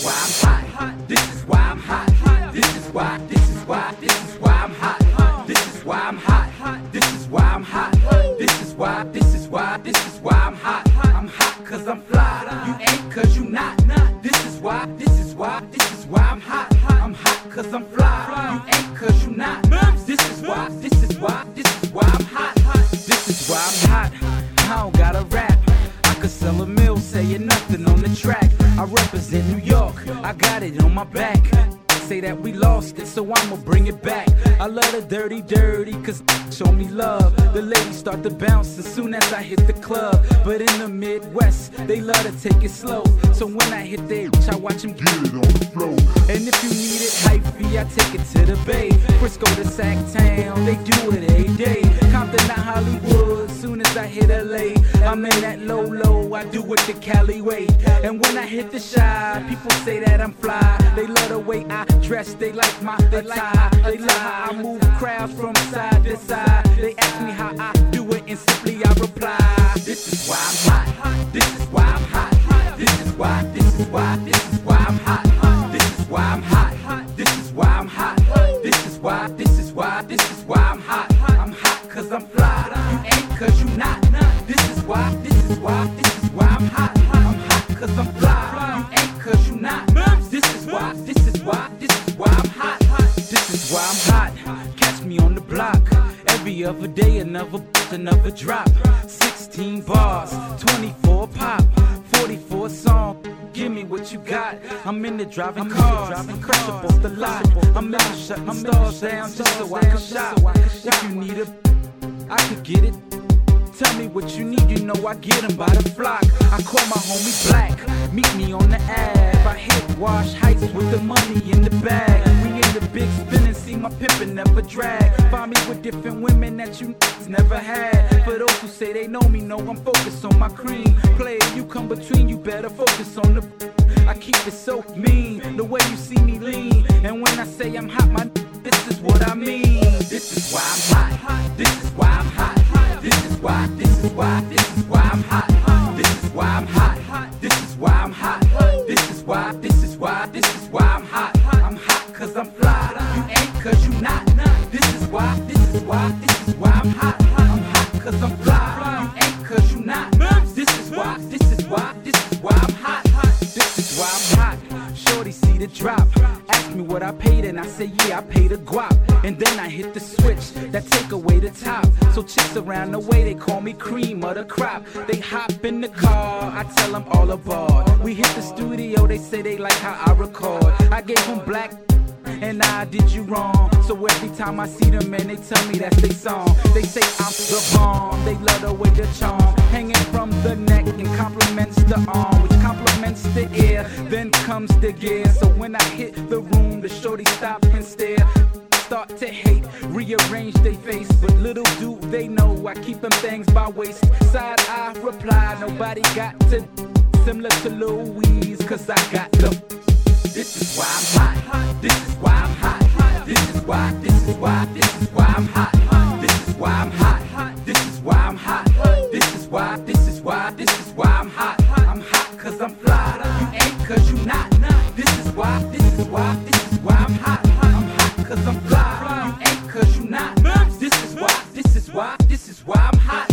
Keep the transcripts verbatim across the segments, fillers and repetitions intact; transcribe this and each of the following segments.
why I'm hot. This is why I'm hot. This is why, this is why, this is why I'm hot. This is why I'm hot. This is why I'm hot. This is why, this is why, this is why I'm hot. I'm hot cause I'm fly. You ain't cause you not. This is why, this is why, this is why I'm hot. I'm hot cause I'm fly. You ain't cause you not. This is why, this is why, this is why I'm hot. This is why I'm hot. I don't gotta rap. I could sell a mill saying nothing on the track. I represent New York. I got it on my back. Say that we lost it, so I'ma bring it back. I love the dirty, dirty, cause show me love. The ladies start to bounce as soon as I hit the club. But in the Midwest, they love to take it slow. So when I hit their bitch, I watch them get it on the floor. And if you need it hyphy, I take it to the Bay. Frisco to Sacktown, they do it every day. Compton to Hollywood, soon as I hit L A, I'm in that low, low, I do it the Cali way. And when I hit the Chi, people say that I'm fly. They love the way I dress, they like my attire. They love how I move crowds from side to side. They ask me how I do it and simply I reply, this is why I'm hot. This is why I'm hot. This is why, this is why, this is why I'm hot. This is why I'm hot. This is why I'm hot. This is why, this is why, this is why I'm hot. I'm hot cause I'm fly. You ain't cause you not. This is why, this is why, this is why I'm hot. I'm hot cause I'm fly. You ain't cause you not. This is why, this is why, this is why I'm hot. This is why I'm hot. Catch me on the block. Every other day another another drop. Sixteen bars, twenty-four pop, forty-four song. Give me what you got. I'm in the driving cars, crash up off the lot. I'm in the shutting stars down just so I can shop. If you need a, I could get it. Tell me what you need, you know I get them by the flock. I call my homie Black, meet me on the Ave. I hit Wash Heights with the money in the bag. We in the big spin and see my pimpin' never drag. Find me with different women that you never had. For those who say they know me, know I'm focused on my cream. Player, you come between, you better focus on the. I keep it so mean, the way you see me lean. And when I say I'm hot, my this is what I mean. This is why I'm hot. This is why I'm hot. This is why, this is why, this is why I'm hot. This is why I'm hot. This is why I'm hot. This is why, this is why, this is why I'm hot. I'm hot cause I'm fly. You ain't cause you not. This is why, this is why, this is why I'm hot. I'm hot cause I'm fly. You ain't cause you not. This is why, this is why, this is why I'm hot. This is why I'm hot. Shorty see the drop. Ask me what I paid and I say yeah, I paid a guap. And then I hit the switch that take away the top. So chicks around the way, they call me cream of the crop. They hop in the car, I tell them all aboard. We hit the studio, they say they like how I record. I gave them black and I did you wrong. So every time I see them and they tell me that's their song. They say I'm the bomb, they love the way the charm hanging from the neck and compliments the arm, which compliments the ear. Then comes the gear. So when I hit the room, the shorty stop and stare. Start to hate, rearrange their face. But little do they know I keep them things by waist. Side I reply, nobody got to. Similar to Louise, cause I got the. This is why I'm hot. This is why I'm hot. This is why, this is why, this is why I'm hot. This is why I'm hot. This is why I'm hot. This is why, this is why, this is why I'm hot. I'm hot cause I'm fly. You ain't cause you not. This is why, this is why, this is why I'm hot. I'm hot cause I'm fly. You ain't cause you not. This is why, this is why, this is why I'm hot.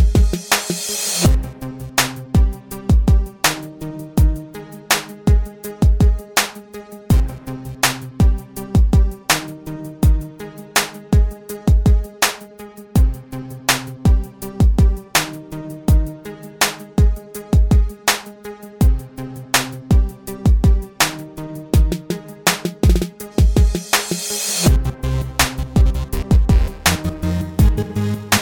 We'll be right back.